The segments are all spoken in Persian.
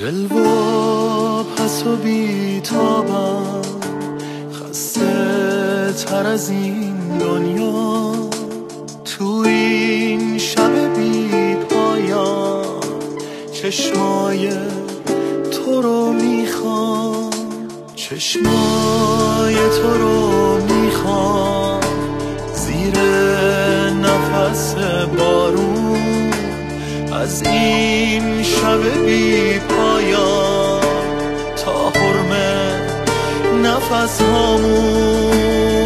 دل و پس و بیتابم، خسته تر از این دنیا. تو این شب بی پایان چشمای تو رو میخوام، چشمای تو رو میخوام. زیر نفس بارون از این شب بی پایان تا حرم نفس هامون.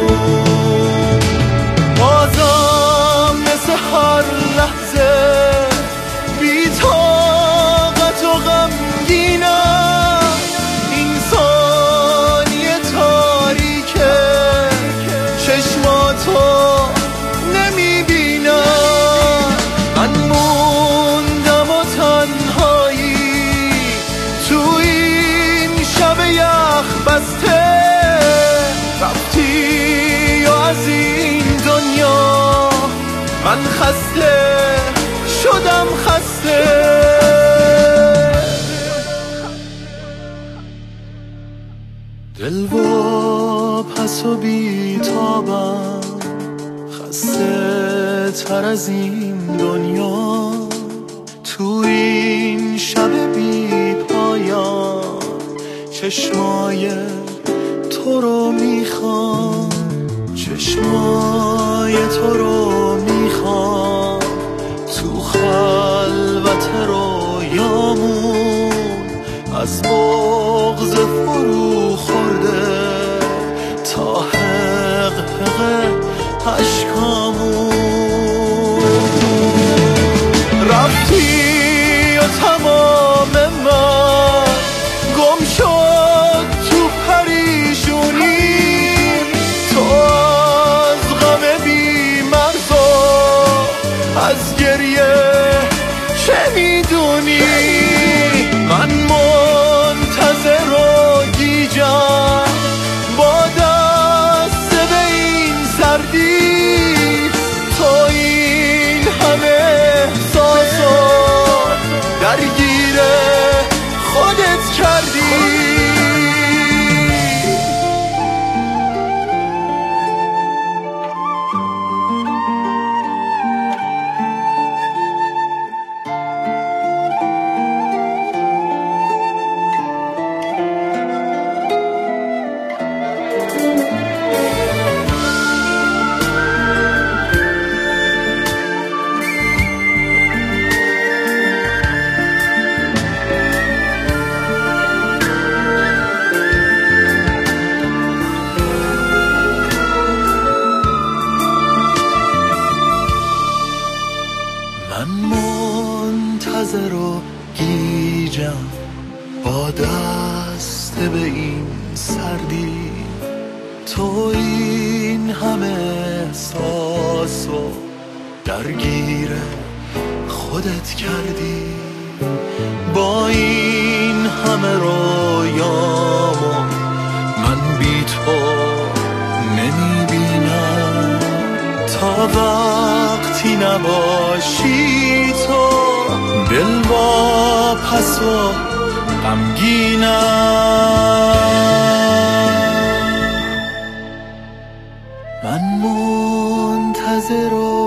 بازم مثل هر لحظه بی طاقت و غمگینم، این ثانیه تاریکه چشماتو نمیبینم. من موندم و تنهایی تو این شب یخ بسته، رفتی و از این دنیا من خسته شدم، خسته. دل و پس و بیتابم، خسته تر از این دنیا. تو این شب بی پایان چشمای تو رو میخوام، چشمای تو رو میخوام. تو خلوت رویامون از بغض فرو خورده تا حقحق اشکامون. رفتی و تمام من گم شد تو پریشونی، تو از غم بی مرز و از گریه چه میدونی؟ من منتظر و گیجم با دست به این سردی، تو این همه احساسو درگیر خودت کردی. من منتظر و گیجم با دست به این سردی، تو این همه احساسو درگیر خودت کردی. با این همه رویامو من بی تو نمیبینم، تا وقتی نباشی تو دل با پس و غمگینم. من منتظر و